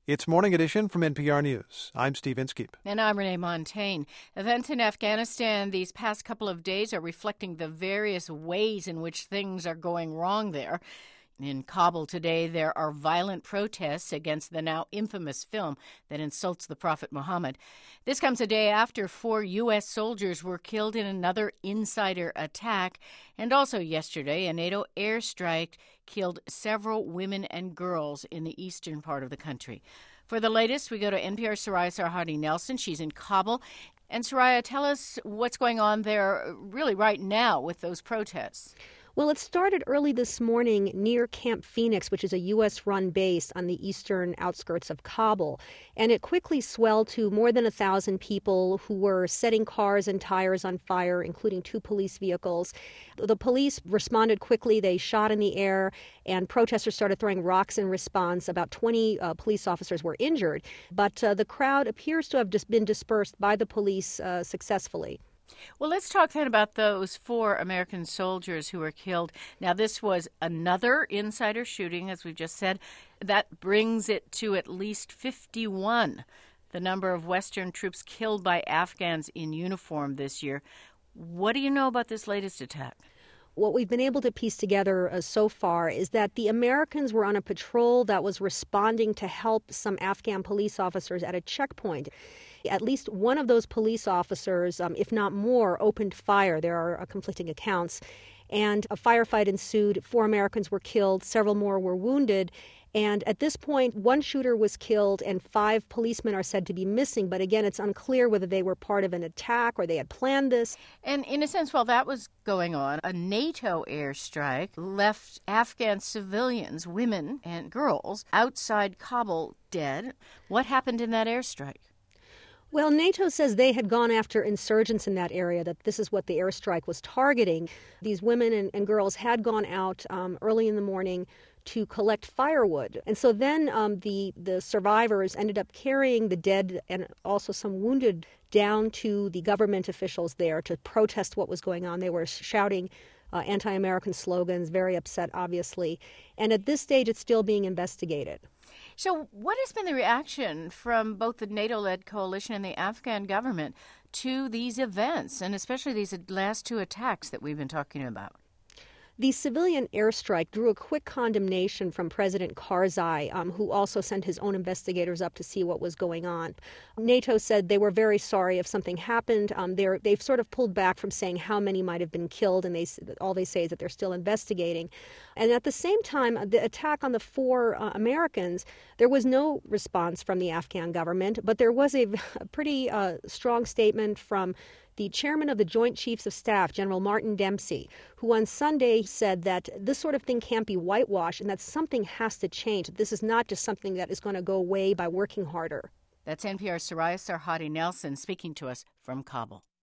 It's Morning Edition from NPR News. I'm Steve Inskeep. And I'm Renee Montagne. Events in Afghanistan these past couple of days are reflecting the various ways in which things are going wrong there. In Kabul today, there are violent protests against the now infamous film that insults the Prophet Muhammad. This comes a day after 4 U.S. soldiers were killed in another insider attack. And also yesterday, a NATO airstrike killed several women and girls in the eastern part of the country. For the latest, we go to NPR's Soraya Sarhadi Nelson. She's in Kabul. And Soraya, tell us what's going on there really right now with those protests. Well, it started early this morning near Camp Phoenix, which is a U.S.-run base on the eastern outskirts of Kabul. And it quickly swelled to more than 1,000 people who were setting cars and tires on fire, including 2 police vehicles. The police responded quickly. They shot in the air, and protesters started throwing rocks in response. About 20 police officers were injured. But the crowd appears to have just been dispersed by the police successfully. Well, let's talk then about those 4 American soldiers who were killed. Now, this was another insider shooting, as we've just said. That brings it to at least 51, the number of Western troops killed by Afghans in uniform this year. What do you know about this latest attack? What we've been able to piece together so far is that the Americans were on a patrol that was responding to help some Afghan police officers at a checkpoint. At least one of those police officers, if not more, opened fire. There are conflicting accounts. And a firefight ensued. 4 Americans were killed. Several more were wounded. And at this point, 1 shooter was killed and 5 policemen are said to be missing. But again, it's unclear whether they were part of an attack or they had planned this. And in a sense, while that was going on, a NATO airstrike left Afghan civilians, women and girls, outside Kabul dead. What happened in that airstrike? Well, NATO says they had gone after insurgents in that area, that this is what the airstrike was targeting. These women and girls had gone out early in the morning to collect firewood. And so then the survivors ended up carrying the dead and also some wounded down to the government officials there to protest what was going on. They were shouting anti-American slogans, very upset, obviously. And at this stage, it's still being investigated. So what has been the reaction from both the NATO-led coalition and the Afghan government to these events, and especially these last 2 attacks that we've been talking about? The civilian airstrike drew a quick condemnation from President Karzai, who also sent his own investigators up to see what was going on. NATO said they were very sorry if something happened. They've sort of pulled back from saying how many might have been killed, and all they say is that they're still investigating. And at the same time, the attack on the 4 Americans, there was no response from the Afghan government, but there was a pretty strong statement from the chairman of the Joint Chiefs of Staff, General Martin Dempsey, who on Sunday said that this sort of thing can't be whitewashed and that something has to change. This is not just something that is going to go away by working harder. That's NPR's Soraya Sarhadi Nelson speaking to us from Kabul.